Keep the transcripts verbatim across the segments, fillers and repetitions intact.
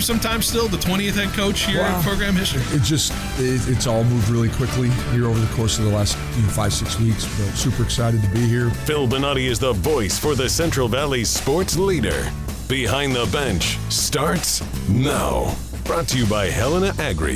sometimes still, the twentieth head coach here Wow. in program history? It just, it, it's all moved really quickly here over the course of the last you know, five, six weeks. But super excited to be here. Phil Bonatti is the voice for the Central Valley sports leader. Behind the Bench starts now. Brought to you by Helena Agri.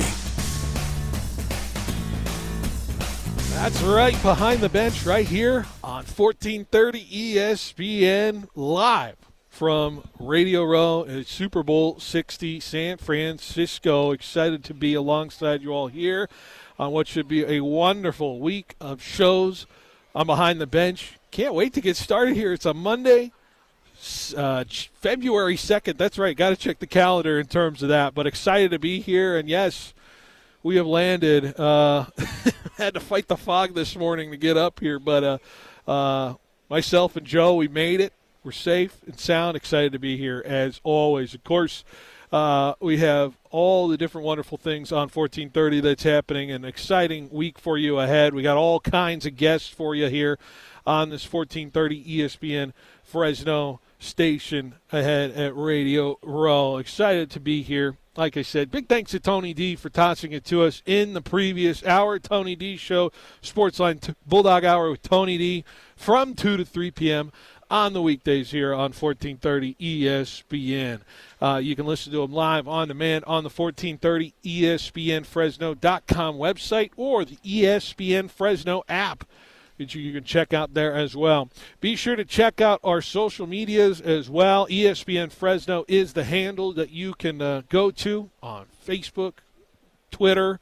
That's right, Behind the Bench right here on fourteen thirty E S P N live from Radio Row at Super Bowl sixty San Francisco. Excited to be alongside you all here on what should be a wonderful week of shows on Behind the Bench. Can't wait to get started here. It's a Monday, uh, February second. That's right, got to check the calendar in terms of that. But excited to be here, and yes, we have landed. Uh, had to fight the fog this morning to get up here, but uh, uh, myself and Joe, we made it. We're safe and sound. Excited to be here as always. Of course, uh, we have all the different wonderful things on fourteen thirty that's happening. An exciting week for you ahead. We got all kinds of guests for you here on this fourteen thirty E S P N Fresno station ahead at Radio Row. Excited to be here. Like I said, big thanks to Tony D for tossing it to us in the previous hour. Tony D Show, Sportsline t- Bulldog Hour with Tony D from two to three p.m. on the weekdays here on fourteen thirty E S P N. Uh, you can listen to him live on demand on the fourteen thirty E S P N Fresno dot com website or the E S P N Fresno app that you can check out there as well. Be sure to check out our social medias as well. E S P N Fresno is the handle that you can uh, go to on Facebook, Twitter,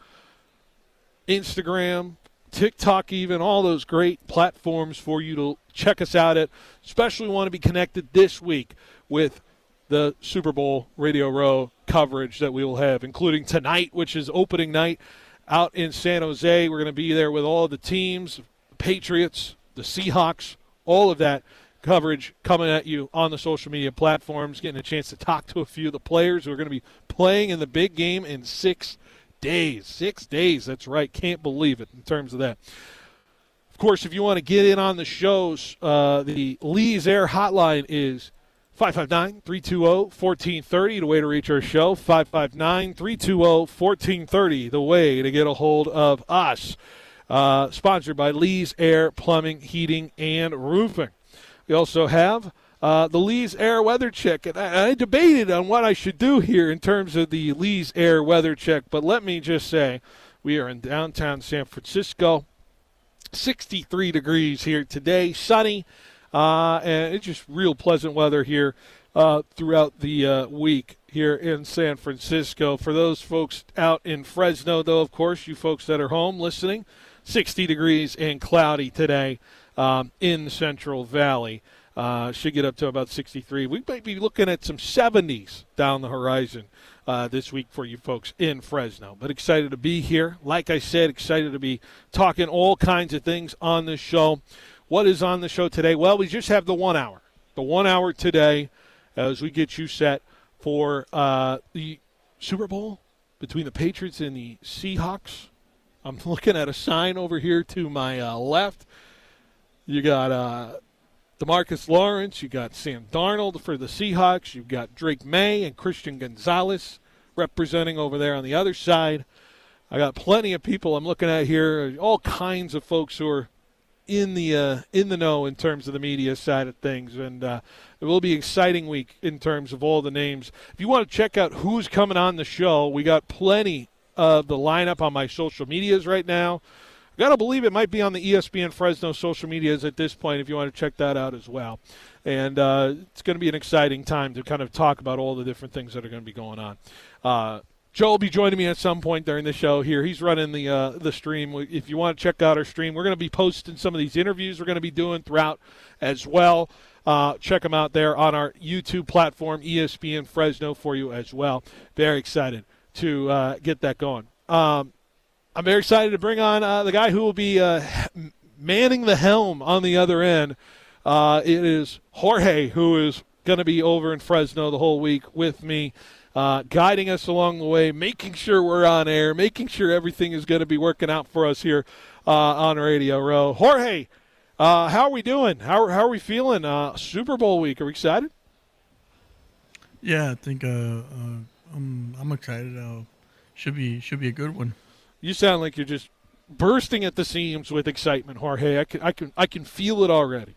Instagram, TikTok even, all those great platforms for you to check us out at. Especially want to be connected this week with the Super Bowl Radio Row coverage that we will have, including tonight, which is opening night out in San Jose. We're going to be there with all the teams, Patriots, the Seahawks, all of that coverage coming at you on the social media platforms, getting a chance to talk to a few of the players who are going to be playing in the big game in six days. Six days, that's right. Can't believe it in terms of that. Of course, if you want to get in on the shows, uh, the Lee's Air hotline is five five nine, three two zero, one four three zero, the way to reach our show, five five nine, three two zero, one four three zero, the way to get a hold of us. Uh, sponsored by Lee's Air Plumbing, Heating, and Roofing. We also have uh, the Lee's Air Weather Check. And I, I debated on what I should do here in terms of the Lee's Air Weather Check, but let me just say we are in downtown San Francisco. sixty-three degrees here today, sunny, uh, and it's just real pleasant weather here uh, throughout the uh, week here in San Francisco. For those folks out in Fresno, though, of course, you folks that are home listening, sixty degrees and cloudy today um, in the Central Valley. Uh, should get up to about sixty-three. We might be looking at some seventies down the horizon uh, this week for you folks in Fresno. But excited to be here. Like I said, excited to be talking all kinds of things on this show. What is on the show today? Well, we just have the one hour. The one hour today as we get you set for uh, the Super Bowl between the Patriots and the Seahawks. I'm looking at a sign over here to my uh, left. You got uh, DeMarcus Lawrence. You got Sam Darnold for the Seahawks. You've got Drake May and Christian Gonzalez representing over there on the other side. I got plenty of people I'm looking at here, all kinds of folks who are in the uh, in the know in terms of the media side of things, and uh, it will be an exciting week in terms of all the names. If you want to check out who's coming on the show, we got plenty of the lineup on my social medias right now. I got to believe it might be on the E S P N Fresno social medias at this point if you want to check that out as well. And uh, it's going to be an exciting time to kind of talk about all the different things that are going to be going on. Uh, Joe will be joining me at some point during the show here. He's running the uh, the stream. If you want to check out our stream, we're going to be posting some of these interviews we're going to be doing throughout as well. Uh, check them out there on our YouTube platform, E S P N Fresno, for you as well. Very excited to uh, get that going. Um, I'm very excited to bring on uh, the guy who will be uh, manning the helm on the other end. Uh, it is Jorge, who is going to be over in Fresno the whole week with me, uh, guiding us along the way, making sure we're on air, making sure everything is going to be working out for us here uh, on Radio Row. Jorge, uh, how are we doing? How, how are we feeling? Uh, Super Bowl week, are we excited? Yeah, I think uh, uh, I'm I'm excited. Uh, should be should be a good one. You sound like you're just bursting at the seams with excitement, Jorge. I can I can I can feel it already.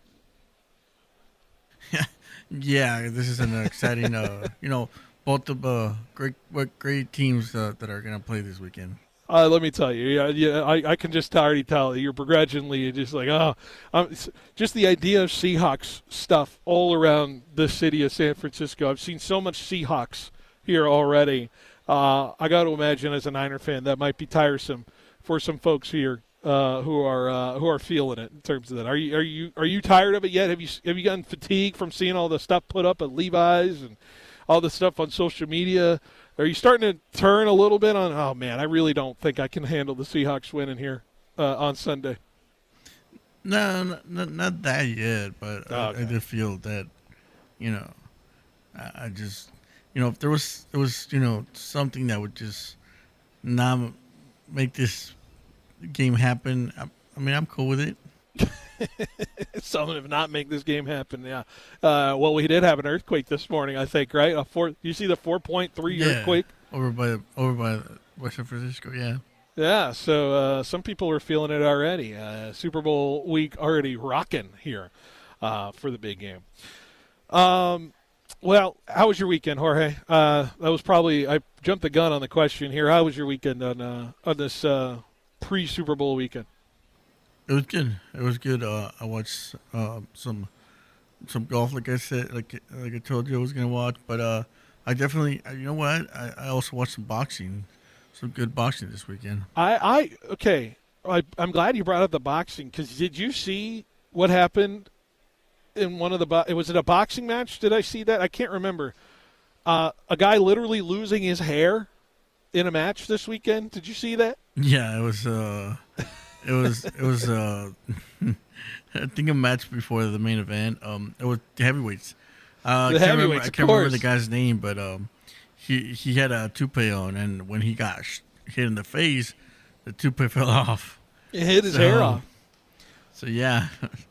Yeah, this is an exciting. uh, you know, both the uh, great great teams uh, that are gonna play this weekend. Uh, let me tell you, yeah, yeah, I, I can just already tell you're begrudgingly you're just like, oh, um, just the idea of Seahawks stuff all around the city of San Francisco. I've seen so much Seahawks here already. Uh, I got to imagine, as a Niner fan, that might be tiresome for some folks here uh, who are uh, who are feeling it in terms of that. Are you are you are you tired of it yet? Have you have you gotten fatigued from seeing all the stuff put up at Levi's and all the stuff on social media? Are you starting to turn a little bit on, oh, man, I really don't think I can handle the Seahawks winning here uh, on Sunday? No, not, not that yet, but Oh, okay. I, I just feel that, you know, I, I just, you know, if there was, there was, you know, something that would just not make this game happen, I, I mean, I'm cool with it. Something if not make this game happen, yeah. Uh, well, we did have an earthquake this morning, I think, right? A four. You see the four point three Yeah, earthquake over by over by West San Francisco, yeah. Yeah, so uh, some people are feeling it already. Uh, Super Bowl week already rocking here uh, for the big game. Um, well, how was your weekend, Jorge? Uh, that was probably I jumped the gun on the question here. How was your weekend on uh, on this uh, pre-Super Bowl weekend? It was good. It was good. Uh, I watched uh, some some golf, like I said, like like I told you I was gonna watch. But uh, I definitely, you know what? I, I also watched some boxing, some good boxing this weekend. I, I okay. I, I'm glad you brought up the boxing because did you see what happened in one of the bo- was it a boxing match? Did I see that? I can't remember. Uh, a guy literally losing his hair in a match this weekend. Did you see that? Yeah, it was. Uh, it was. It was. Uh, I think a match before the main event. Um, it was the heavyweights. Uh, The I can't remember, heavyweights, I of can't remember course. the guy's name, but um, he he had a toupee on, and when he got sh- hit in the face, the toupee fell off. It hit his So- hair off. So yeah,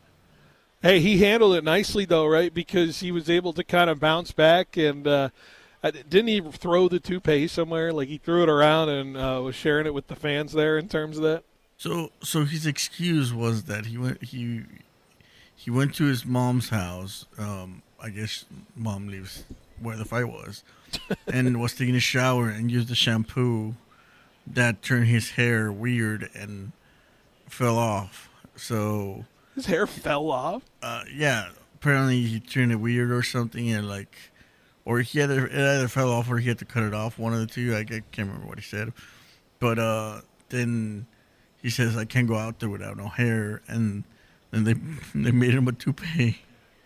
Hey, he handled it nicely though, right? Because he was able to kind of bounce back and uh, I- didn't he throw the toupee somewhere? Like he threw it around and uh, was sharing it with the fans there in terms of that. So, so his excuse was that he went he he went to his mom's house. Um, I guess mom lives where the fight was, and was taking a shower and used the shampoo that turned his hair weird and fell off. So, His hair fell off. uh, yeah, apparently he turned it weird or something, and like, or he either it either fell off or he had to cut it off. One of the two. I can't remember what he said, but uh, then. He says, I can't go out there without no hair. And then they they made him a toupee.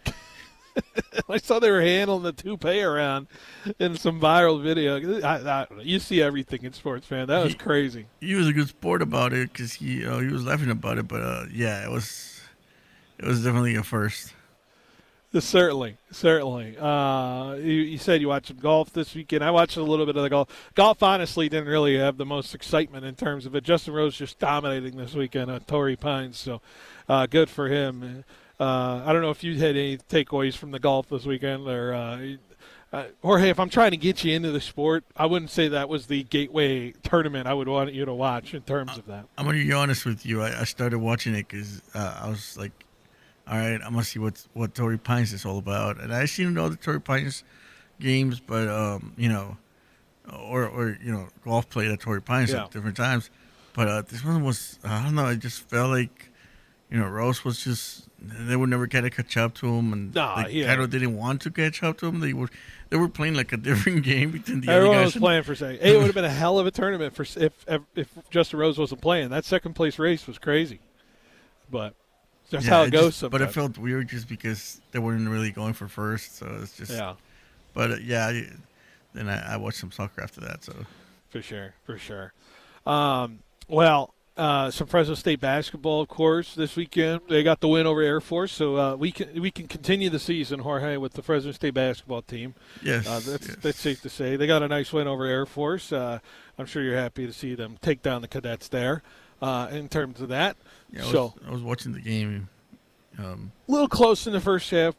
I saw they were handling the toupee around in some viral video. I, I, you see everything in sports, man. That was He- crazy. He was a good sport about it because he uh, he was laughing about it. But uh, yeah, it was it was definitely a first. Certainly, certainly. Uh, you, you said you watched some golf this weekend. I watched a little bit of the golf. Golf, honestly, didn't really have the most excitement in terms of it. Justin Rose just dominating this weekend on Torrey Pines, so uh, good for him. Uh, I don't know if you had any takeaways from the golf this weekend, or uh, uh, Jorge. If I'm trying to get you into the sport, I wouldn't say that was the gateway tournament I would want you to watch in terms of that. I'm gonna be honest with you. I, I started watching it because uh, I was like, all right, I'm gonna see what what Torrey Pines is all about. And I seen all the Torrey Pines games, but um, you know, or or you know, golf played at Torrey Pines Yeah. at different times. But uh, this one was, I don't know. I just felt like, you know, Rose was just they would never kind of catch up to him, and Nah, they yeah. kind of didn't want to catch up to him. They were they were playing like a different game between the Everyone other was guys. playing for second. It would have been a hell of a tournament for if if, if Justin Rose wasn't playing. That second place race was crazy, but that's Yeah, how it goes. just- But it sometimes. felt weird just because they weren't really going for first, so it's just. yeah, But uh, yeah, I- then I, I watched some soccer after that. So for sure, for sure. Um, well, uh, some Fresno State basketball, of course, this weekend. They got the win over Air Force, so uh, we can we can continue the season, Jorge, with the Fresno State basketball team. yes, Uh, that's yes. that's safe to say. They got a nice win over Air Force. Uh, I'm sure you're happy to see them take down the Cadets there. Uh, in terms of that, Yeah, I was, so I was watching the game. Um, a little close in the first half, but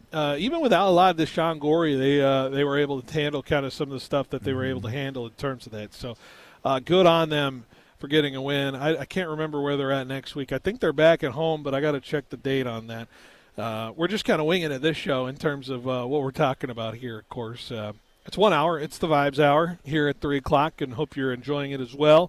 uh, even without a lot of Deshaun Gorey, they uh, they were able to handle kind of some of the stuff that they were able to handle in terms of that. So uh, good on them for getting a win. I, I can't remember where they're at next week. I think they're back at home, but I got to check the date on that. Uh, we're just kind of winging it this show in terms of uh, what we're talking about here, of course. Uh, it's one hour. It's the Vibes Hour here at three o'clock, and hope you're enjoying it as well.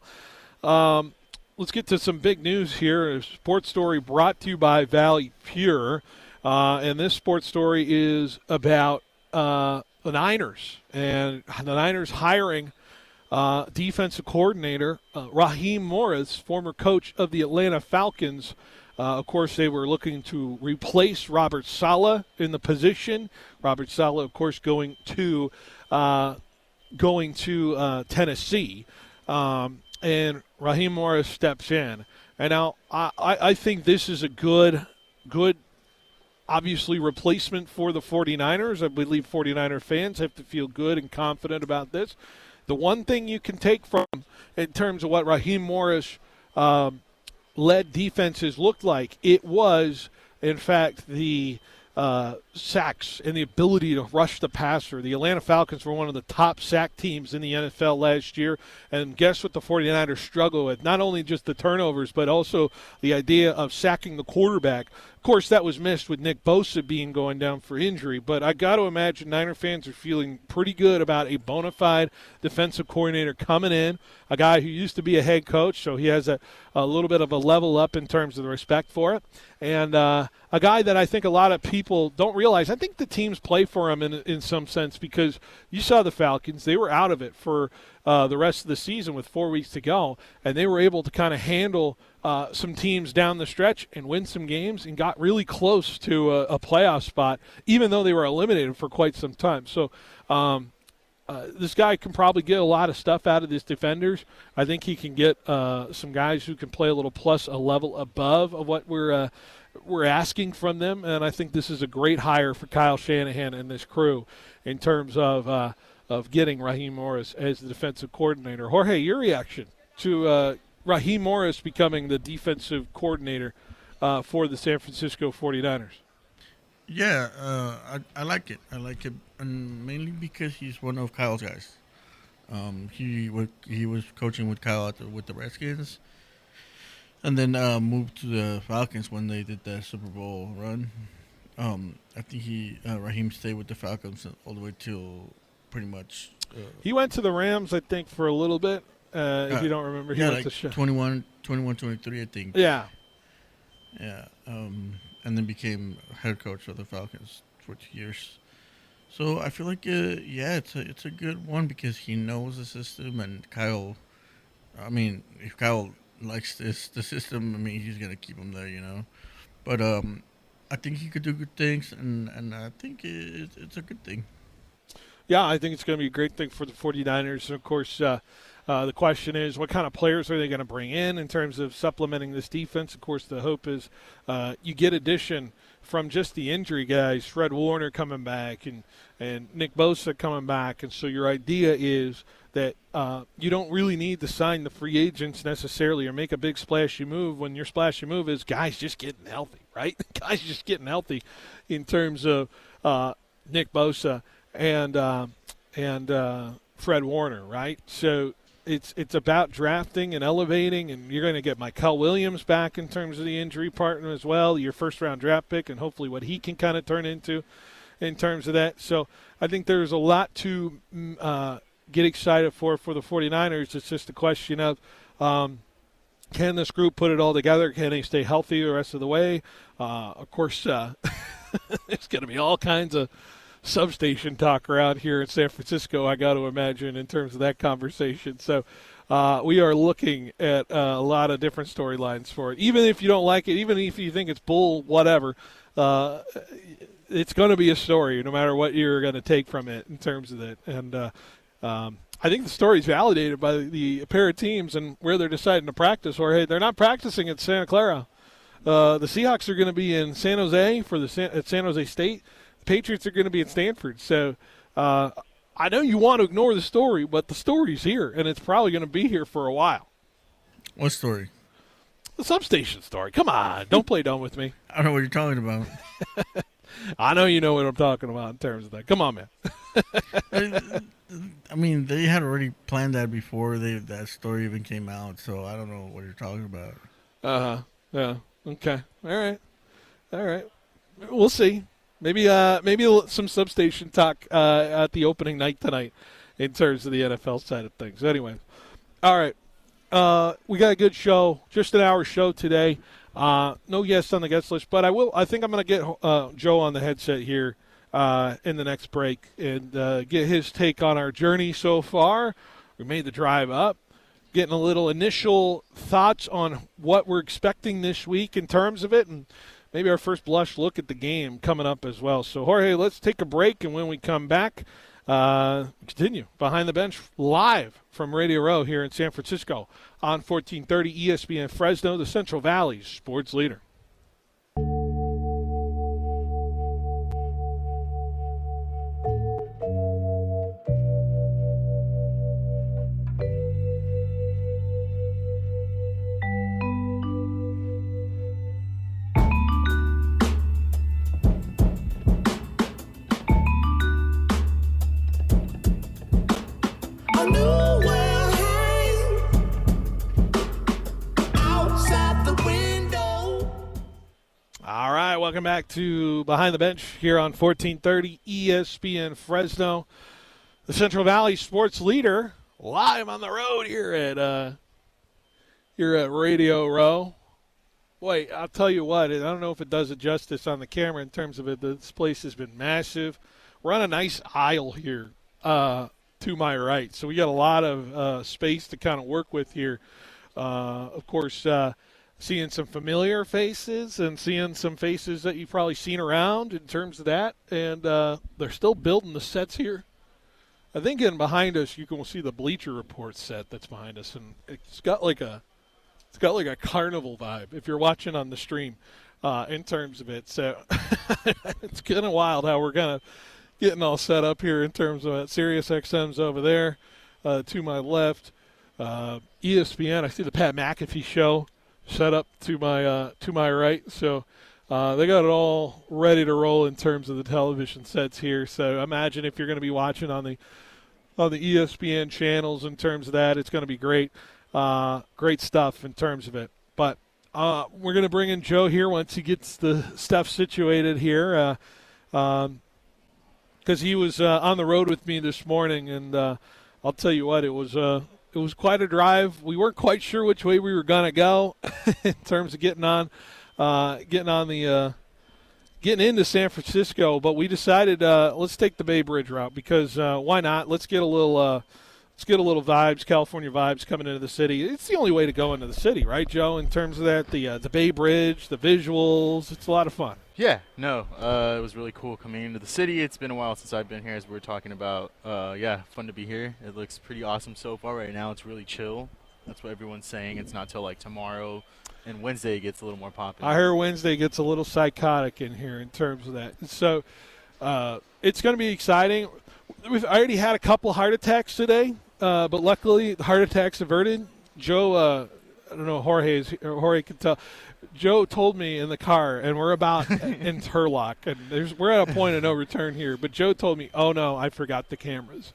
Um, let's get to some big news here. A sports story brought to you by Valley Pure. Uh, and this sports story is about uh, the Niners. And the Niners hiring uh, defensive coordinator uh, Raheem Morris, former coach of the Atlanta Falcons. Uh, of course, they were looking to replace Robert Saleh in the position. Robert Saleh, of course, going to uh, going to uh, Tennessee. Um, and Raheem Morris steps in. And now I, I think this is a good, good, obviously, replacement for the 49ers. I believe 49er fans have to feel good and confident about this. The one thing you can take from in terms of what Raheem Morris um, led defenses looked like, it was, in fact, the uh, sacks and the ability to rush the passer. The Atlanta Falcons were one of the top sack teams in the N F L last year, and guess what the 49ers struggle with? Not only just the turnovers, but also the idea of sacking the quarterback. Of course, that was missed with Nick Bosa being going down for injury, but I got to imagine Niner fans are feeling pretty good about a bona fide defensive coordinator coming in, a guy who used to be a head coach, so he has a, a little bit of a level up in terms of the respect for it, and uh, a guy that I think a lot of people don't realize. I think the teams play for him in, in some sense, because you saw the Falcons, they were out of it for uh, the rest of the season with four weeks to go, and they were able to kind of handle Uh, some teams down the stretch and win some games and got really close to a, a playoff spot, even though they were eliminated for quite some time. So um, uh, this guy can probably get a lot of stuff out of his defenders. I think he can get uh, some guys who can play a little plus a level above of what we're uh, we're asking from them, and I think this is a great hire for Kyle Shanahan and this crew in terms of uh, of getting Raheem Morris as the defensive coordinator. Jorge, your reaction to uh, Raheem Morris becoming the defensive coordinator uh, for the San Francisco 49ers? Yeah, uh, I, I like it. I like it, and mainly because he's one of Kyle's guys. Um, he was he was coaching with Kyle at the, with the Redskins, and then uh, moved to the Falcons when they did the Super Bowl run. Um, I think he uh, Raheem stayed with the Falcons all the way till pretty much. Uh, he went to the Rams, I think, for a little bit. Uh, if uh, you don't remember, he yeah, went like to twenty-one, twenty-one, twenty-three, I think. Yeah. Yeah. Um, and then became head coach of the Falcons for two years. So I feel like, uh, yeah, it's a, it's a good one because he knows the system, and Kyle, I mean, if Kyle likes this the system, I mean, he's going to keep him there, you know. But um, I think he could do good things, and, and I think it, it's a good thing. Yeah, I think it's going to be a great thing for the 49ers. And, of course, uh, uh, the question is, what kind of players are they going to bring in in terms of supplementing this defense? Of course, the hope is uh, you get addition from just the injury guys, Fred Warner coming back and, and Nick Bosa coming back. And so your idea is that uh, you don't really need to sign the free agents necessarily or make a big splashy move when your splashy move is guys just getting healthy, right? Guys just getting healthy in terms of uh, Nick Bosa and uh, and uh, Fred Warner, right? So it's it's about drafting and elevating, and you're going to get Mykal Williams back in terms of the injury partner as well, your first-round draft pick, and hopefully what he can kind of turn into in terms of that. So I think there's a lot to uh, get excited for for the 49ers. It's just a question of um, can this group put it all together? Can they stay healthy the rest of the way? Uh, of course, uh, there's going to be all kinds of substation talk around here in San Francisco, I got to imagine, in terms of that conversation. So uh, we are looking at uh, a lot of different storylines for it. Even if you don't like it, even if you think it's bull, whatever, uh, it's going to be a story no matter what you're going to take from it in terms of that. And uh, um, I think the story is validated by the pair of teams and where they're deciding to practice. Or, hey, they're not practicing at Santa Clara. Uh, the Seahawks are going to be in San Jose for the San, at San Jose State. Patriots are going to be at Stanford. So uh, I know you want to ignore the story, but the story's here, and it's probably going to be here for a while. What story? The substation story. Come on. Don't play dumb with me. I don't know what you're talking about. I know you know what I'm talking about in terms of that. Come on, man. I mean, they had already planned that before they that story even came out, so I don't know what you're talking about. Uh-huh. Yeah. Okay. All right. All right. We'll see. Maybe uh, maybe some substation talk uh, at the opening night tonight in terms of the N F L side of things. Anyway. All right. Uh, we got a good show. Just an hour show today. Uh, no guests on the guest list, but I will. I think I'm going to get uh, Joe on the headset here uh, in the next break and uh, get his take on our journey so far. We made the drive up, getting a little initial thoughts on what we're expecting this week in terms of it, and maybe our first blush look at the game coming up as well. So, Jorge, let's take a break, and when we come back, uh, continue Behind the Bench live from Radio Row here in San Francisco on fourteen thirty E S P N Fresno, the Central Valley's sports leader. Welcome back to Behind the Bench here on fourteen thirty E S P N Fresno, the Central Valley sports leader, live on the road here at uh, here at Radio Row. Boy, I'll tell you what, I don't know if it does it justice on the camera in terms of it. This place has been massive. We're on a nice aisle here uh, to my right, so we got a lot of uh, space to kind of work with here. Uh, of course, uh, seeing some familiar faces and seeing some faces that you've probably seen around in terms of that. And uh, they're still building the sets here. I think in behind us you can see the Bleacher Report set that's behind us, and it's got like a it's got like a carnival vibe if you're watching on the stream uh, in terms of it. So it's kind of wild how we're gonna getting all set up here in terms of it. Sirius X M's over there uh, to my left. Uh, E S P N. I see the Pat McAfee show set up to my uh, to my right, so uh, they got it all ready to roll in terms of the television sets here. So imagine if you're going to be watching on the on the E S P N channels in terms of that, it's going to be great, uh, great stuff in terms of it. But uh, we're going to bring in Joe here once he gets the stuff situated here, because uh, um, he was uh, on the road with me this morning, and uh, I'll tell you what, it was. Uh, It was quite a drive. We weren't quite sure which way we were going to go in terms of getting on, uh, getting on the, uh, getting into San Francisco. But we decided uh, let's take the Bay Bridge route because uh, why not? Let's get a little, uh, let's get a little vibes, California vibes coming into the city. It's the only way to go into the city, right, Joe? In terms of that, the uh, the Bay Bridge, the visuals, it's a lot of fun. Yeah, no, uh, it was really cool coming into the city. It's been a while since I've been here, as we were talking about. Uh, yeah, fun to be here. It looks pretty awesome so far. Right now, it's really chill. That's what everyone's saying. It's not till like tomorrow, and Wednesday it gets a little more popular. I hear Wednesday gets a little psychotic in here in terms of that. So uh, it's going to be exciting. We've already had a couple heart attacks today, uh, but luckily the heart attacks averted. Joe, uh, I don't know, Jorge, is, Jorge can tell. Joe told me in the car, and we're about in Turlock, and there's, we're at a point of no return here, but Joe told me, oh, no, I forgot the cameras.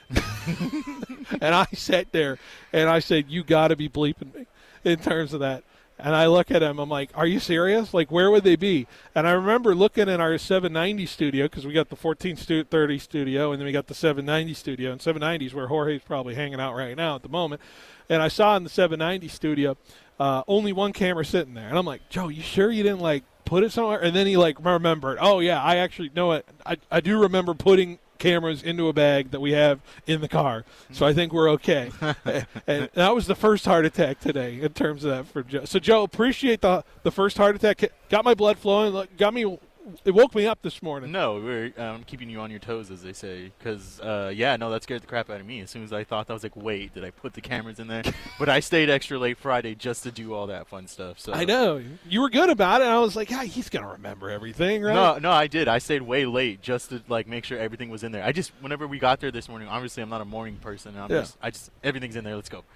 And I sat there, and I said, you got to be bleeping me in terms of that. And I look at him, I'm like, are you serious? Like, where would they be? And I remember looking in our seven ninety studio, because we got the fourteen thirty studio, and then we got the seven ninety studio, and seven ninety is where Jorge's probably hanging out right now at the moment. And I saw in the seven ninety studio uh, only one camera sitting there. And I'm like, Joe, you sure you didn't, like, put it somewhere? And then he, like, remembered, oh, yeah, I actually know it. I, I do remember putting cameras into a bag that we have in the car, so I think we're okay. And that was the first heart attack today in terms of that for Joe. So Joe, appreciate the the first heart attack. Got my blood flowing. Got me. It woke me up this morning. No, we're um, keeping you on your toes, as they say. Because, uh, yeah, no, that scared the crap out of me. As soon as I thought that, I was like, wait, did I put the cameras in there? But I stayed extra late Friday just to do all that fun stuff. So I know. You were good about it. I was like, yeah, he's going to remember everything, right? No, no, I did. I stayed way late just to, like, make sure everything was in there. I just, whenever we got there this morning, obviously I'm not a morning person. And I'm yeah. just, I just, everything's in there. Let's go.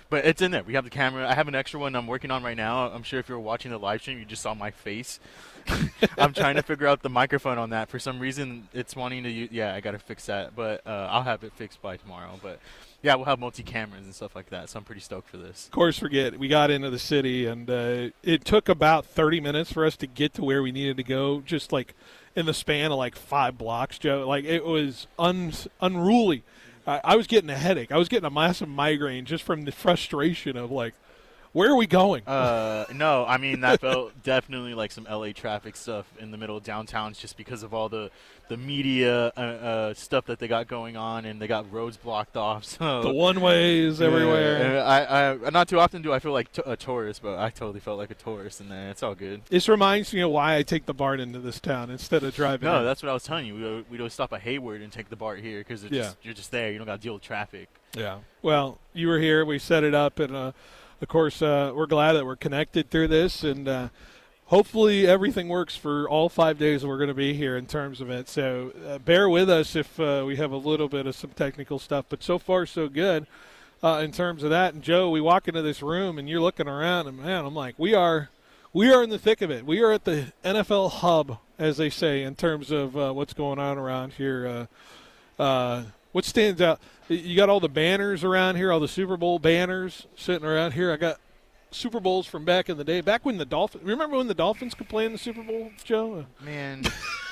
But it's in there. We have the camera. I have an extra one I'm working on right now. I'm sure if you were watching the live stream, you just saw my face. I'm trying to figure out the microphone on that. For some reason, it's wanting to use. Yeah, I got to fix that. But uh, I'll have it fixed by tomorrow. But, yeah, we'll have multi-cameras and stuff like that. So I'm pretty stoked for this. Of course, forget we got into the city, and uh, it took about thirty minutes for us to get to where we needed to go, just like in the span of like five blocks, Joe. Like, it was un- unruly. I, I was getting a headache. I was getting a massive migraine just from the frustration of, like, where are we going? Uh, no, I mean, that felt definitely like some L A traffic stuff in the middle of downtown just because of all the, the media uh, uh, stuff that they got going on, and they got roads blocked off. So the one-ways everywhere. Yeah, I, I, not too often do I feel like t- a tourist, but I totally felt like a tourist in there. It's all good. This reminds me of why I take the BART into this town instead of driving No, in. That's what I was telling you. We would, we'd always stop at Hayward and take the BART here because yeah. you're just there. You don't got to deal with traffic. Yeah. Well, you were here. We set it up, and uh, of course, uh, we're glad that we're connected through this, and uh, hopefully everything works for all five days that we're going to be here in terms of it. So uh, bear with us if uh, we have a little bit of some technical stuff, but so far so good uh, in terms of that. And, Joe, we walk into this room, and you're looking around, and, man, I'm like, we are we are in the thick of it. We are at the N F L hub, as they say, in terms of uh, what's going on around here. Uh, uh, what stands out? You got all the banners around here, all the Super Bowl banners sitting around here. I got Super Bowls from back in the day, back when the Dolphins – remember when the Dolphins could play in the Super Bowl, Joe? Man,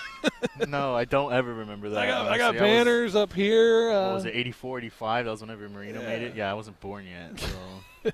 no, I don't ever remember that. I got, I got honestly. banners I was, up here. Uh, what was it, eighty-four, eighty-five? That was whenever Marino yeah. made it. Yeah, I wasn't born yet, so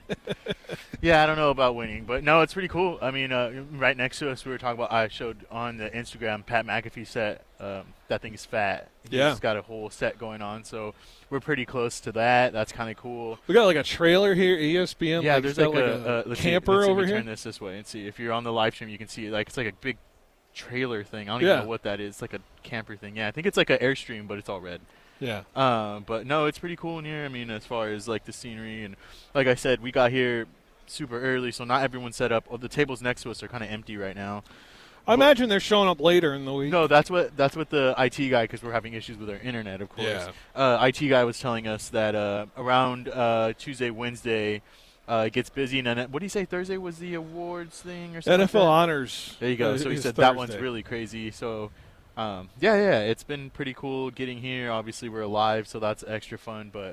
– yeah, I don't know about winning, but no, it's pretty cool. I mean, uh, right next to us, we were talking about. I showed on the Instagram Pat McAfee set. Um, that thing is fat. He's yeah, got a whole set going on, so we're pretty close to that. That's kind of cool. We got like a trailer here, E S P N. Yeah, like, there's like, like a, a, a camper see, let's see over if we here. Turn this this way and see if you're on the live stream. You can see like it's like a big trailer thing. I don't yeah. even know what that is. It's like a camper thing. Yeah, I think it's like an Airstream, but it's all red. Yeah. Um, but no, it's pretty cool in here. I mean, as far as like the scenery and like I said, we got here super early, so not everyone's set up. Oh, the tables next to us are kind of empty right now. I but, imagine they're showing up later in the week. No, that's what that's what the I T guy, because we're having issues with our internet, of course. Yeah. Uh, I T guy was telling us that uh, around uh, Tuesday, Wednesday, uh, it gets busy, and then what did he say? Thursday was the awards thing or something. N F L like that? honors. There you go. Uh, so he said Thursday. That one's really crazy. So. Um, yeah, yeah, it's been pretty cool getting here. Obviously, we're alive, so that's extra fun. But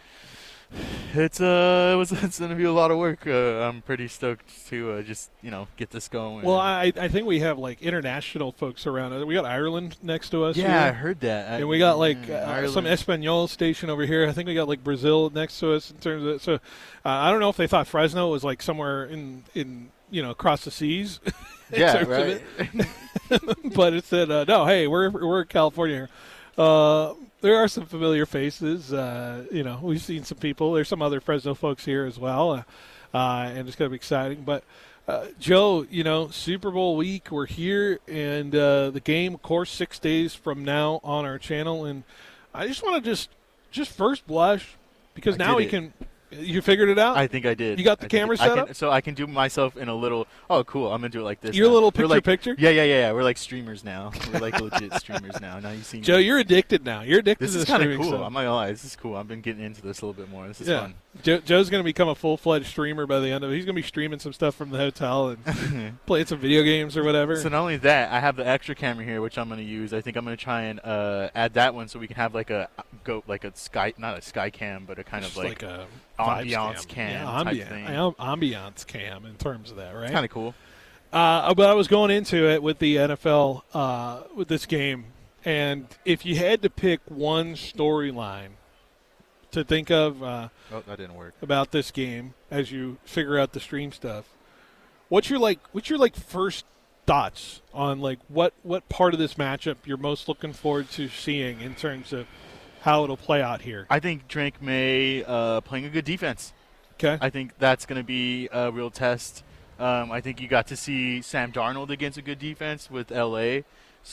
it's uh, it was it's gonna be a lot of work. Uh, I'm pretty stoked to uh, just you know get this going. Well, I I think we have like international folks around. We got Ireland next to us. Yeah, here. I heard that. And we got like yeah, uh, some Espanol station over here. I think we got like Brazil next to us in terms of it. So uh, I don't know if they thought Fresno was like somewhere in in you know across the seas. Yeah, right. But it said, uh, no, hey, we're we're in California here. Uh, there are some familiar faces. Uh, you know, we've seen some people. There's some other Fresno folks here as well, uh, uh, and it's going to be exciting. But, uh, Joe, you know, Super Bowl week, we're here, and uh, the game, of course, six days from now on our channel. And I just want to just, just first blush, because I now we it. can – you figured it out? I think I did. You got the I camera set set up? So I can do myself in a little. Oh, cool! I'm gonna do it like this. Your now. little We're picture like, picture? Yeah, yeah, yeah, yeah. We're like streamers now. We're like legit streamers now. Now you see me. Joe, you're addicted now. You're addicted This to is the kind of streaming cool. stuff. I'm not gonna lie. This is cool. I've been getting into this a little bit more. This is yeah. fun. Joe, Joe's going to become a full-fledged streamer by the end of it. He's going to be streaming some stuff from the hotel and playing some video games or whatever. So not only that, I have the extra camera here, which I'm going to use. I think I'm going to try and uh, add that one so we can have like a go like a sky, not a sky cam, but a kind Just of like, like a ambiance cam, yeah, type ambiance, thing. ambiance cam in terms of that, right? Kind of cool. Uh, but I was going into it with the N F L uh, with this game, and if you had to pick one storyline to think of uh, oh, that didn't work. about this game as you figure out the stream stuff, what's your like? What's your like first thoughts on like what what part of this matchup you're most looking forward to seeing in terms of how it'll play out here? I think Drake May uh, playing a good defense. Okay. I think that's going to be a real test. Um, I think you got to see Sam Darnold against a good defense with L A,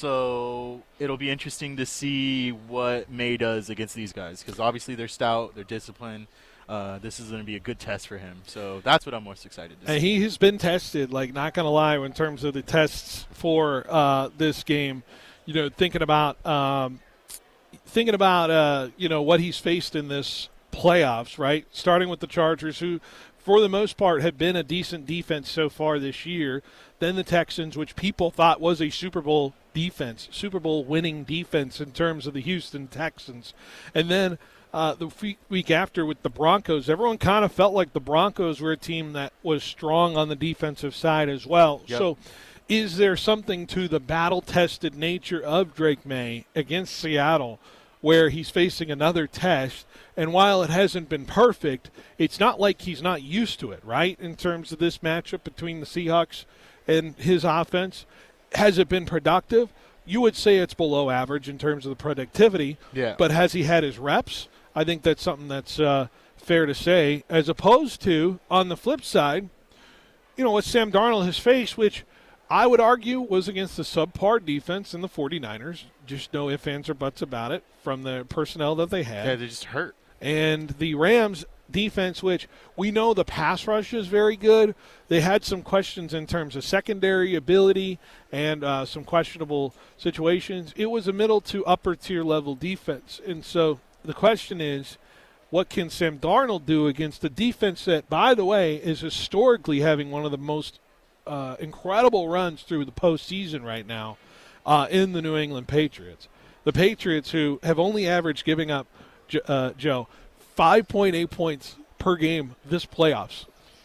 so it'll be interesting to see what May does against these guys because obviously they're stout, they're disciplined. Uh, this is going to be a good test for him, so that's what I'm most excited to see. And he has been tested, like not going to lie, in terms of the tests for uh, this game. You know, thinking about um, thinking about uh, you know what he's faced in this playoffs, right? Starting with the Chargers, who for the most part have been a decent defense so far this year. Then the Texans, which people thought was a Super Bowl defense, Super Bowl winning defense in terms of the Houston Texans. And then uh, the week after with the Broncos, everyone kind of felt like the Broncos were a team that was strong on the defensive side as well. Yep. So is there something to the battle-tested nature of Drake May against Seattle where he's facing another test, and while it hasn't been perfect, it's not like he's not used to it, right, in terms of this matchup between the Seahawks and his offense? Has it been productive? You would say it's below average in terms of the productivity, yeah. but has he had his reps? I think that's something that's uh, fair to say, as opposed to, on the flip side, you know, what Sam Darnold has faced, which I would argue was against the subpar defense in the 49ers. Just no ifs, ands, or buts about it from the personnel that they had. Yeah, they just hurt. And the Rams defense, which we know the pass rush is very good. They had some questions in terms of secondary ability and uh, some questionable situations. It was a middle to upper tier level defense. And so the question is, what can Sam Darnold do against a defense that, by the way, is historically having one of the most uh, incredible runs through the postseason right now uh, in the New England Patriots? The Patriots, who have only averaged giving up, uh, Joe, five point eight points per game this playoffs.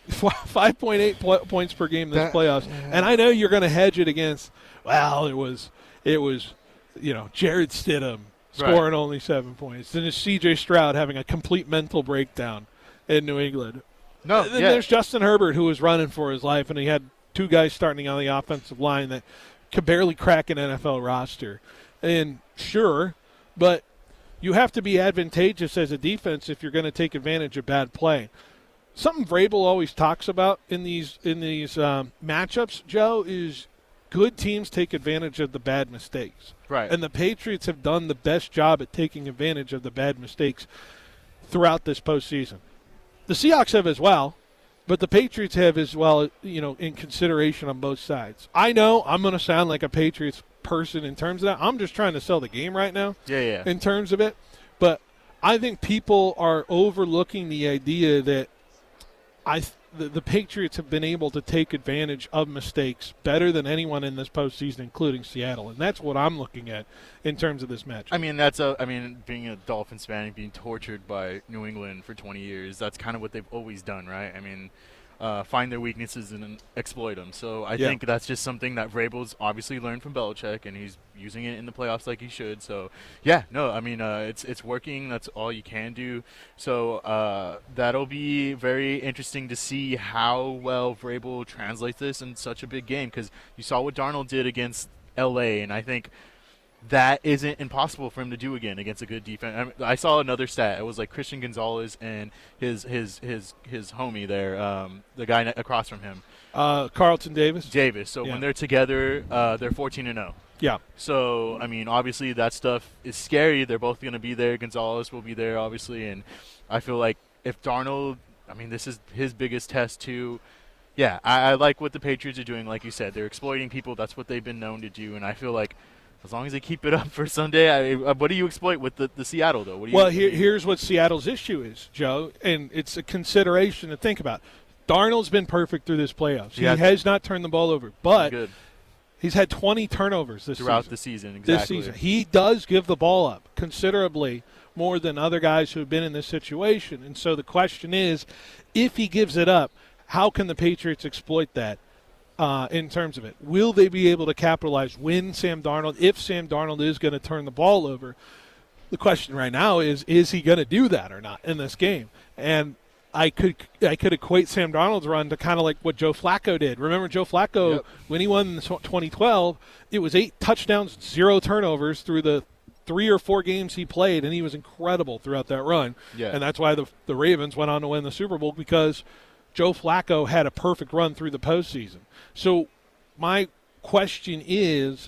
five point eight po- points per game this That, playoffs. yeah. And I know you're going to hedge it against, well, it was, it was, you know, Jared Stidham scoring Right. only seven points. Then it's C J Stroud having a complete mental breakdown in New England. No, Then yeah. there's Justin Herbert, who was running for his life, and he had two guys starting on the offensive line that could barely crack an N F L roster. And sure, but you have to be advantageous as a defense if you're going to take advantage of bad play. Something Vrabel always talks about in these in these um, matchups, Joe, is good teams take advantage of the bad mistakes. Right. And the Patriots have done the best job at taking advantage of the bad mistakes throughout this postseason. The Seahawks have as well, but the Patriots have as well, you know, in consideration on both sides. I know I'm going to sound like a Patriots person in terms of that. I'm just trying to sell the game right now. Yeah, yeah. In terms of it, but I think people are overlooking the idea that I th- the, the Patriots have been able to take advantage of mistakes better than anyone in this postseason, including Seattle, and that's what I'm looking at in terms of this match. I mean, that's a. I mean, being a Dolphins fan, being tortured by New England for twenty years, that's kind of what they've always done, right? I mean, uh, find their weaknesses and exploit them. So I Yeah. think that's just something that Vrabel's obviously learned from Belichick, and he's using it in the playoffs like he should. So yeah, no, I mean, uh, it's it's working. That's all you can do. So uh, that'll be very interesting to see how well Vrabel translates this in such a big game, because you saw what Darnold did against L A, and I think that isn't impossible for him to do again against a good defense. I, mean, I saw another stat. It was like Christian Gonzalez and his his his his homie there, um, the guy ne- across from him, uh, Carlton Davis. Davis. So Yeah. when they're together, uh, they're fourteen and oh. Yeah. So I mean, obviously that stuff is scary. They're both going to be there. Gonzalez will be there, obviously, and I feel like if Darnold, I mean, this is his biggest test too. Yeah, I, I like what the Patriots are doing. Like you said, they're exploiting people. That's what they've been known to do, and I feel like as long as they keep it up for Sunday, I, what do you exploit with the, the Seattle, though? What do you, Well, here, here's what Seattle's issue is, Joe, and it's a consideration to think about. Darnold's been perfect through this playoffs. He Yeah. has not turned the ball over, but good he's had twenty turnovers this throughout season. the season. This Exactly. season. He does give the ball up considerably more than other guys who have been in this situation. And so the question is, if he gives it up, how can the Patriots exploit that? Uh, in terms of it, will they be able to capitalize when Sam Darnold, if Sam Darnold is going to turn the ball over? The question right now is, is he going to do that or not in this game? And I could I could equate Sam Darnold's run to kind of like what Joe Flacco did. Remember Joe Flacco, Yep. when he won in twenty twelve, it was eight touchdowns, zero turnovers through the three or four games he played, and he was incredible throughout that run. Yeah. And that's why the the Ravens went on to win the Super Bowl, because Joe Flacco had a perfect run through the postseason. So my question is,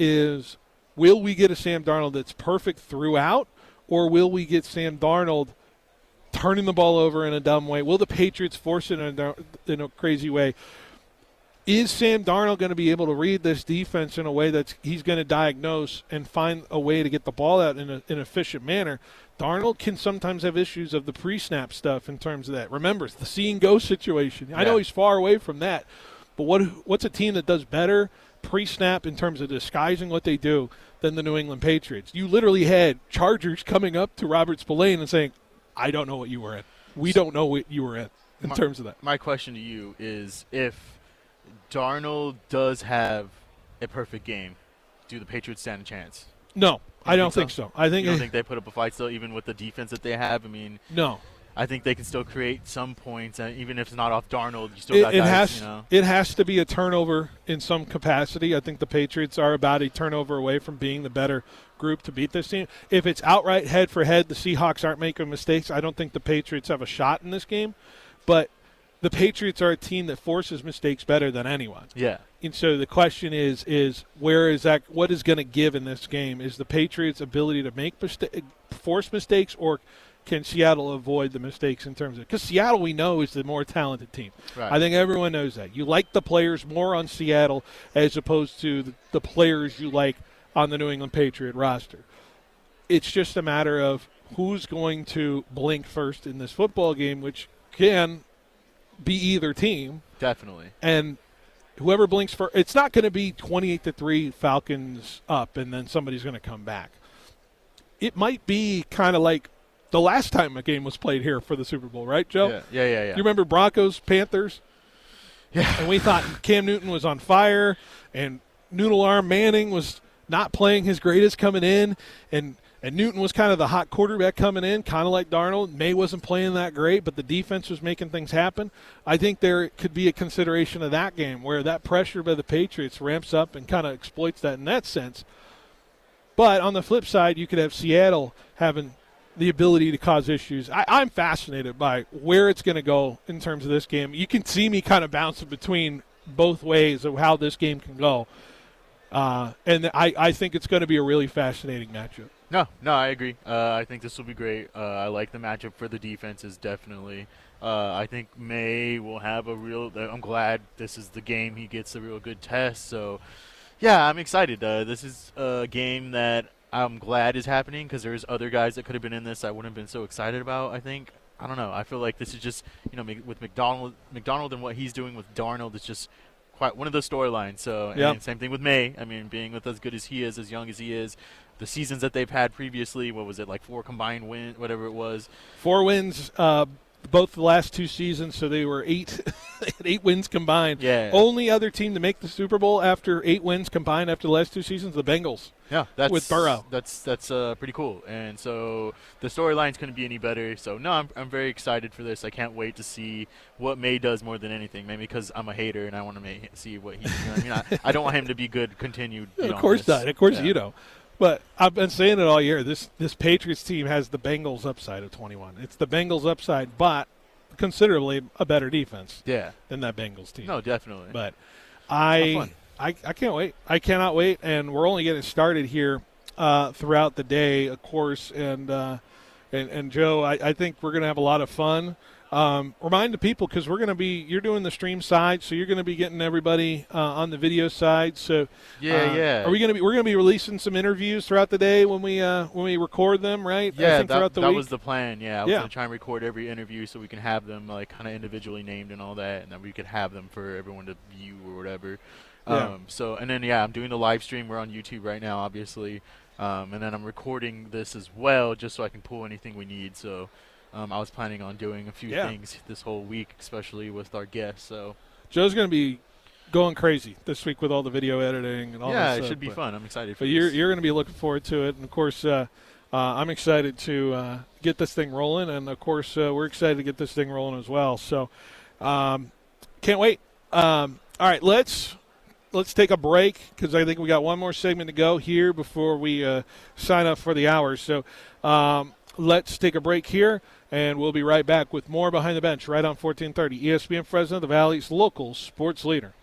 is will we get a Sam Darnold that's perfect throughout, or will we get Sam Darnold turning the ball over in a dumb way? Will the Patriots force it in a, in a crazy way? is Sam Darnold going to be able to read this defense in a way that he's going to diagnose and find a way to get the ball out in, a, in an efficient manner? Darnold can sometimes have issues of the pre-snap stuff in terms of that. Remember, it's the see and go situation. I know Yeah. he's far away from that, but what what's a team that does better pre-snap in terms of disguising what they do than the New England Patriots? You literally had Chargers coming up to Robert Spillane and saying, I don't know what you were in. We don't know what you were in in My- terms of that. My question to you is, if Darnold does have a perfect game, do the Patriots stand a chance? No, I don't think think so. I think, You don't think they put up a fight still, even with the defense that they have? I mean, no. I think they can still create some points, and even if it's not off Darnold, you still It, got it guys, has you know. it has to be a turnover in some capacity. I think the Patriots are about a turnover away from being the better group to beat this team. If it's outright head for head, the Seahawks aren't making mistakes. I don't think the Patriots have a shot in this game, but the Patriots are a team that forces mistakes better than anyone. Yeah. And so the question is, is where is that? What is going to give in this game? Is the Patriots' ability to make mistake, force mistakes, or can Seattle avoid the mistakes in terms of? Because Seattle, we know, is the more talented team. Right. I think everyone knows that. You like the players more on Seattle as opposed to the, the players you like on the New England Patriot roster. It's just a matter of who's going to blink first in this football game, which can be either team. Definitely. And whoever blinks first, it's not going to be twenty-eight to three Falcons up and then somebody's going to come back. It might be kind of like the last time a game was played here for the Super Bowl, right, Joe? Yeah, yeah, yeah. yeah. You remember Broncos, Panthers? Yeah. And we thought Cam Newton was on fire and Noodle Arm Manning was not playing his greatest coming in, and And Newton was kind of the hot quarterback coming in, kind of like Darnold. May wasn't playing that great, but the defense was making things happen. I think there could be a consideration of that game where that pressure by the Patriots ramps up and kind of exploits that in that sense. But on the flip side, you could have Seattle having the ability to cause issues. I, I'm fascinated by where it's going to go in terms of this game. You can see me kind of bouncing between both ways of how this game can go. Uh, and I, I think it's going to be a really fascinating matchup. No, no, I agree. Uh, I think this will be great. Uh, I like the matchup for the defenses, definitely. Uh, I think May will have a real – I'm glad this is the game he gets a real good test. So, yeah, I'm excited. Uh, this is a game that I'm glad is happening because there's other guys that could have been in this I wouldn't have been so excited about, I think. I don't know. I feel like this is just – you know, with McDonald, McDonald and what he's doing with Darnold is just quite one of those storylines. So, Yep. and same thing with May. I mean, being with as good as he is, as young as he is, the seasons that they've had previously, what was it, like four combined wins, whatever it was. Four wins, uh, both the last two seasons, so they were eight, they had eight wins combined. Yeah. Only other team to make the Super Bowl after eight wins combined after the last two seasons, the Bengals. Yeah, that's with Burrow. That's that's uh, pretty cool, and so the storyline's couldn't be any better. So no, I'm I'm very excited for this. I can't wait to see what May does more than anything. Maybe because I'm a hater and I want to make, see what he. You know what I mean, I, I don't want him to be good. Continued. Of beyond course this. not. Of course Yeah. you don't. But I've been saying it all year. This this Patriots team has the Bengals upside of twenty-one. It's the Bengals upside, but considerably a better defense Yeah. than that Bengals team. No, definitely. But Have I, fun. I I can't wait. I cannot wait, and we're only getting started here uh, throughout the day, of course. And uh, and, and Joe, I, I think we're going to have a lot of fun. Um, remind the people because we're going to be. You're doing the stream side, so you're going to be getting everybody uh, on the video side. So Yeah, uh, yeah. Are we going to be? We're going to be releasing some interviews throughout the day when we uh, when we record them, right? I Yeah, think that, throughout the that week. was the plan. Yeah, I was Yeah. gonna try and record every interview so we can have them like kind of individually named and all that, and then we could have them for everyone to view or whatever. Yeah. Um, so and then yeah, I'm doing the live stream. We're on YouTube right now, obviously, um, and then I'm recording this as well just so I can pull anything we need. So um, I was planning on doing a few Yeah. things this whole week, especially with our guests. So Joe's going to be going crazy this week with all the video editing and all yeah, that it stuff, should be but- fun. I'm excited for But you're this. you're going to be looking forward to it, and of course, uh, uh, I'm excited to uh, get this thing rolling, and of course, uh, we're excited to get this thing rolling as well. So, um, can't wait. Um, all right, let's let's take a break because I think we got one more segment to go here before we uh, sign up for the hour. So, um, let's take a break here, and we'll be right back with more Behind the Bench right on fourteen thirty E S P N Fresno, the Valley's local sports leader.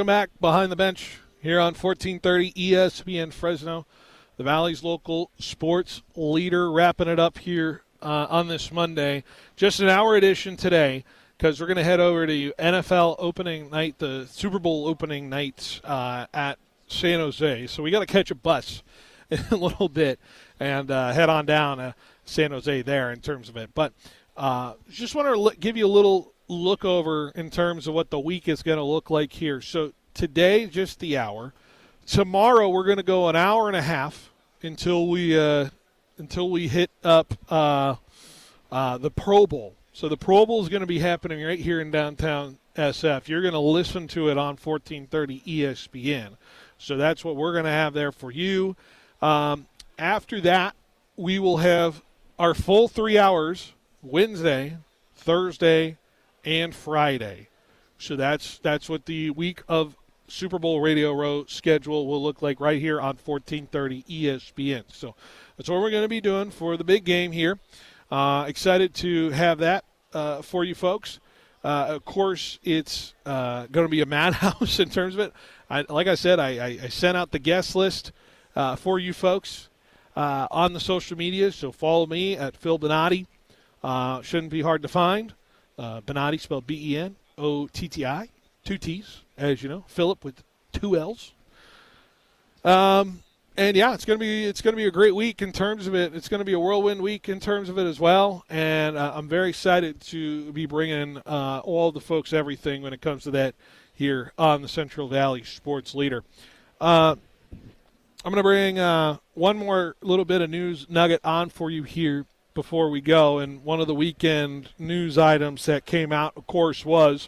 Welcome back behind the bench here on fourteen thirty E S P N Fresno, the Valley's local sports leader, wrapping it up here uh, on this Monday. Just an hour edition today because we're going to head over to N F L opening night, the Super Bowl opening night uh, at San Jose. So we got to catch a bus in a little bit and uh, head on down to San Jose there in terms of it. But uh, just want to give you a little look over in terms of what the week is going to look like here. So today, just the hour. Tomorrow, we're going to go an hour and a half until we uh, until we hit up uh, uh, the Pro Bowl. So the Pro Bowl is going to be happening right here in downtown S F. You're going to listen to it on fourteen thirty E S P N. So that's what we're going to have there for you. Um, after that, we will have our full three hours Wednesday, Thursday, and Friday. So that's that's what the week of Super Bowl Radio Row schedule will look like right here on fourteen thirty E S P N. So that's what we're going to be doing for the big game here. Uh, excited to have that uh, for you folks. Uh, of course, it's uh, going to be a madhouse in terms of it. I, like I said, I, I, I sent out the guest list uh, for you folks uh, on the social media. So follow me at Phil Benatti. Uh, shouldn't be hard to find. Uh, Benatti spelled B E N O T T I, two T's, as you know. Philip with two L's. Um, and yeah, it's gonna be it's gonna be a great week in terms of it. It's gonna be a whirlwind week in terms of it as well. And uh, I'm very excited to be bringing uh, all the folks everything when it comes to that here on the Central Valley Sports Leader. Uh, I'm gonna bring uh, one more little bit of news nugget on for you here before we go. And one of the weekend news items that came out, of course, was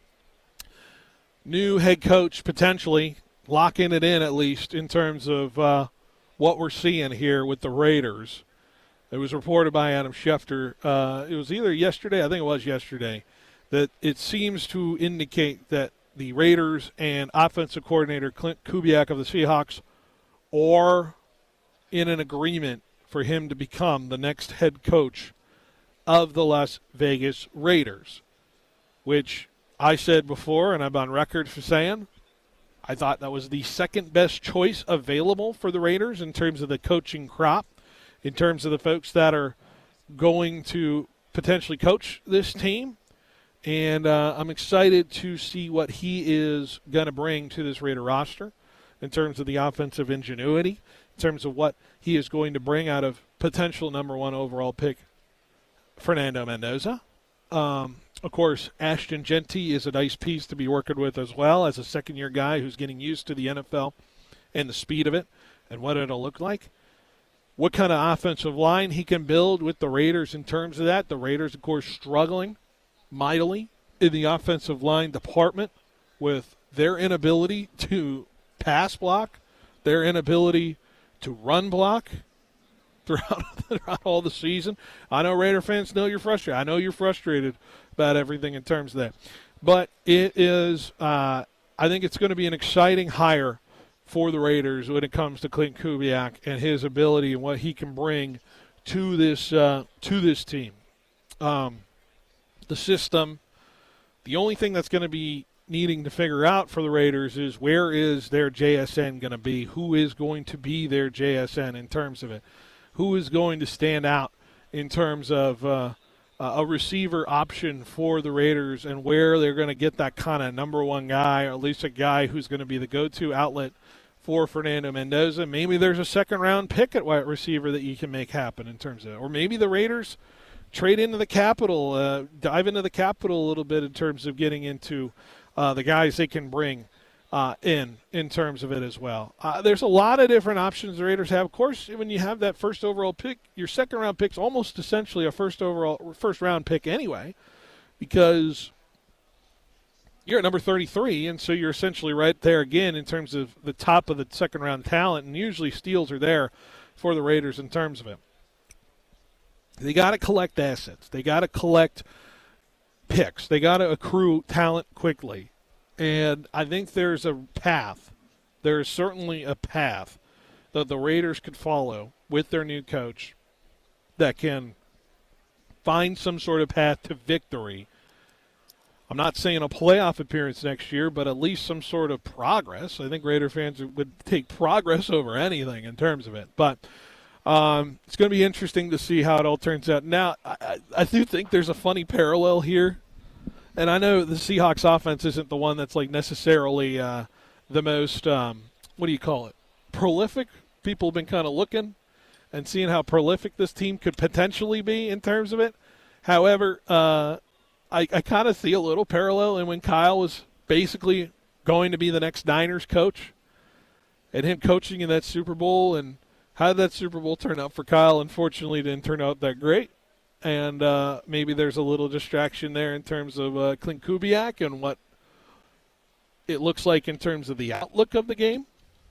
new head coach potentially locking it in, at least in terms of uh, what we're seeing here with the Raiders. It was reported by Adam Schefter. Uh, it was either yesterday, I think it was yesterday, that it seems to indicate that the Raiders and offensive coordinator Clint Kubiak of the Seahawks are in an agreement for him to become the next head coach of the Las Vegas Raiders, which I said before, and I'm on record for saying, I thought that was the second best choice available for the Raiders in terms of the coaching crop, in terms of the folks that are going to potentially coach this team. And uh, I'm excited to see what he is going to bring to this Raider roster in terms of the offensive ingenuity, in terms of what he is going to bring out of potential number one overall pick Fernando Mendoza. Um, of course, Ashton Genty is a nice piece to be working with as well as a second-year guy who's getting used to the N F L and the speed of it and what it'll look like. What kind of offensive line he can build with the Raiders in terms of that. The Raiders, of course, struggling mightily in the offensive line department with their inability to pass block, their inability to run block throughout, throughout all the season. I know Raider fans know you're frustrated. I know you're frustrated about everything in terms of that. But it is, uh, I think it's going to be an exciting hire for the Raiders when it comes to Clint Kubiak and his ability and what he can bring to this uh, to this team. Um, the system, the only thing that's going to be needing to figure out for the Raiders is where is their J S N going to be? Who is going to be their J S N in terms of it? Who is going to stand out in terms of uh, a receiver option for the Raiders and where they're going to get that kind of number one guy, or at least a guy who's going to be the go-to outlet for Fernando Mendoza. Maybe there's a second-round pick at wide receiver that you can make happen in terms of it. Or maybe the Raiders trade into the capital, uh, dive into the capital a little bit in terms of getting into uh, the guys they can bring uh, in in terms of it as well. Uh, there's a lot of different options the Raiders have. Of course, when you have that first overall pick, your second-round pick's almost essentially a first overall first-round pick anyway, because you're at number thirty-three, and so you're essentially right there again in terms of the top of the second-round talent, and usually steals are there for the Raiders in terms of it. They got to collect assets. They got to collect picks. They got to accrue talent quickly. And I think there's a path. There is certainly a path that the Raiders could follow with their new coach that can find some sort of path to victory I'm not saying a playoff appearance next year, but at least some sort of progress. I think Raider fans would take progress over anything in terms of it. But um, it's going to be interesting to see how it all turns out. Now, I, I do think there's a funny parallel here. And I know the Seahawks offense isn't the one that's like necessarily uh, the most, um, what do you call it, prolific. People have been kind of looking and seeing how prolific this team could potentially be in terms of it. However, uh, I, I kind of see a little parallel in when Kyle was basically going to be the next Niners coach and him coaching in that Super Bowl. And how did that Super Bowl turn out for Kyle? Unfortunately, it didn't turn out that great. And uh, maybe there's a little distraction there in terms of uh, Clint Kubiak and what it looks like in terms of the outlook of the game.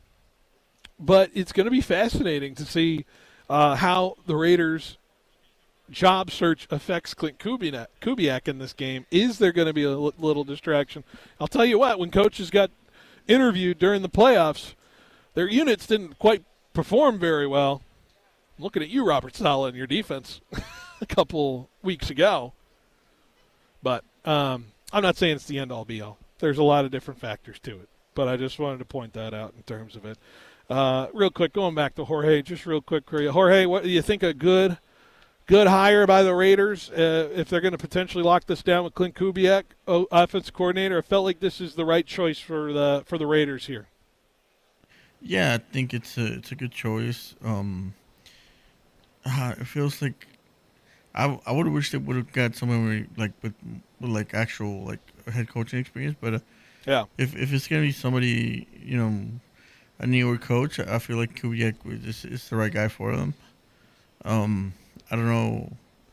But it's going to be fascinating to see uh, how the Raiders' job search affects Clint Kubiak, Kubiak in this game. Is there going to be a l- little distraction? I'll tell you what, when coaches got interviewed during the playoffs, their units didn't quite perform very well. I'm looking at you, Robert Saleh, and your defense a couple weeks ago. But um, I'm not saying it's the end-all, be-all. There's a lot of different factors to it. But I just wanted to point that out in terms of it. Uh, real quick, going back to Jorge, just real quick for you. Jorge, what do you think a good good hire by the Raiders uh, if they're going to potentially lock this down with Clint Kubiak, o- offensive coordinator? I felt like this is the right choice for the for the Raiders here. Yeah, I think it's a it's a good choice. Um, uh, it feels like I I would have wished they would have got someone like with, with like actual like head coaching experience, but uh, yeah, if if it's gonna be somebody, you know, a newer coach, I feel like Kubiak is, is the right guy for them. Um, I don't know.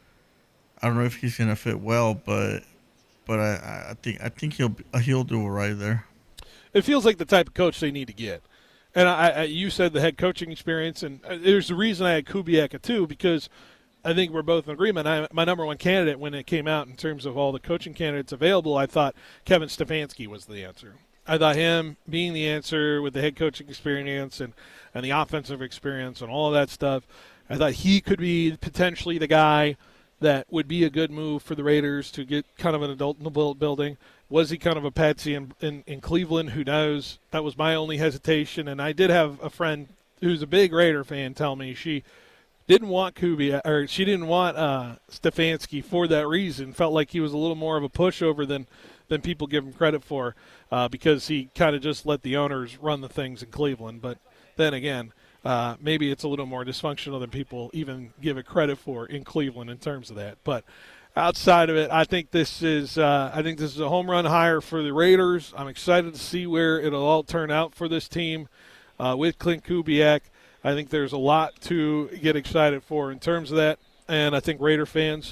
I don't know if he's gonna fit well, but but I, I think I think he'll he'll do it right there. It feels like the type of coach they need to get. And I, I you said the head coaching experience, and there's a reason I had Kubiak at two, because I think we're both in agreement. I, my number one candidate when it came out in terms of all the coaching candidates available, I thought Kevin Stefanski was the answer. I thought him being the answer with the head coaching experience and, and the offensive experience and all of that stuff, I thought he could be potentially the guy that would be a good move for the Raiders to get kind of an adult in the building. Was he kind of a patsy in, in, in Cleveland? Who knows? That was my only hesitation. And I did have a friend who's a big Raider fan tell me she didn't want Kubiak, or she didn't want uh, Stefanski for that reason. Felt like he was a little more of a pushover than than people give him credit for, uh, because he kind of just let the owners run the things in Cleveland. But then again, uh, maybe it's a little more dysfunctional than people even give it credit for in Cleveland in terms of that. But outside of it, I think this is uh, I think this is a home run hire for the Raiders. I'm excited to see where it'll all turn out for this team uh, with Clint Kubiak. I think there's a lot to get excited for in terms of that. And I think Raider fans,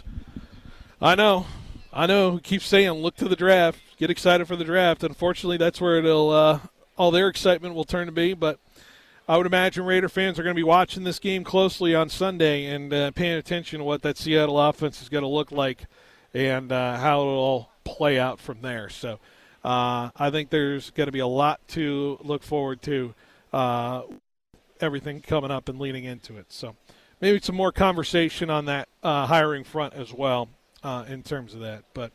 I know, I know, who keeps saying look to the draft, get excited for the draft. Unfortunately, that's where it'll uh, all their excitement will turn to be. But I would imagine Raider fans are going to be watching this game closely on Sunday and uh, paying attention to what that Seattle offense is going to look like and uh, how it'll all play out from there. So uh, I think there's going to be a lot to look forward to, uh, everything coming up and leading into it. So maybe some more conversation on that uh, hiring front as well uh, in terms of that. But,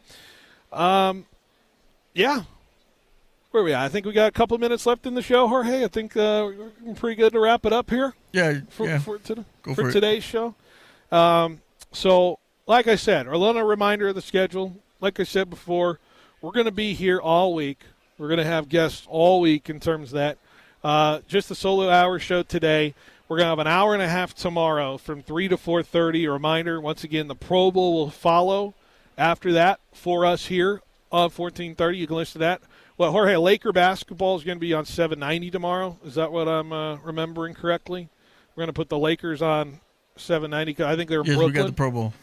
um, yeah. Where are we at? I think we got a couple of minutes left in the show, Jorge. I think uh, we're pretty good to wrap it up here. Yeah, for, yeah. for, to, Go for for it. today's show. Um, so, like I said, a little reminder of the schedule. Like I said before, we're going to be here all week. We're going to have guests all week in terms of that. Uh, just the solo hour show today. We're going to have an hour and a half tomorrow from three to four thirty. A reminder, once again, the Pro Bowl will follow after that for us here on fourteen thirty. You can listen to that. Well, Jorge, Laker basketball is going to be on seven ninety tomorrow. Is that what I'm uh, remembering correctly? We're going to put the Lakers on seven ninety. I think they're in yes, Brooklyn. we got the Pro Bowl.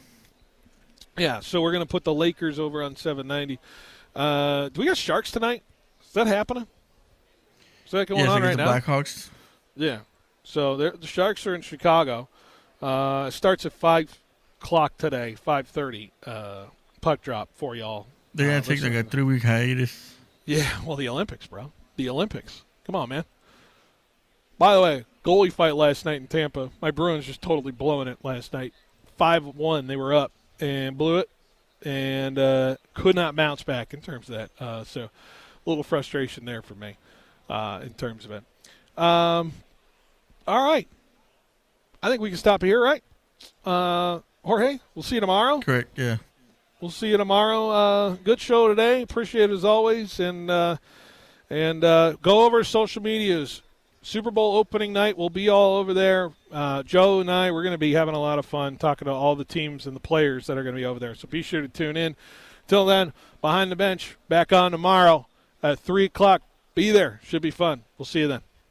Yeah, so we're going to put the Lakers over on seven ninety. Uh, do we got Sharks tonight? Is that happening? Is that going yes, on right the now? Blackhawks. Yeah. So the Sharks are in Chicago. Uh, it starts at five o'clock today, five thirty. Uh, puck drop for y'all. They're going uh, to take like listen. a three-week hiatus. Yeah, well, the Olympics, bro. The Olympics. Come on, man. By the way, goalie fight last night in Tampa. My Bruins just totally blowing it last night. five one, they were up and blew it. And uh, could not bounce back in terms of that. Uh, so a little frustration there for me uh, in terms of it. Um, all right. I think we can stop here, right? Uh, Jorge, we'll see you tomorrow. Correct, yeah. We'll see you tomorrow. Uh, good show today. Appreciate it as always. And, uh, and uh, go over social medias. Super Bowl opening night, we'll be all over there. Uh, Joe and I, we're going to be having a lot of fun talking to all the teams and the players that are going to be over there. So be sure to tune in. Till then, Behind the Bench, back on tomorrow at three o'clock. Be there. Should be fun. We'll see you then.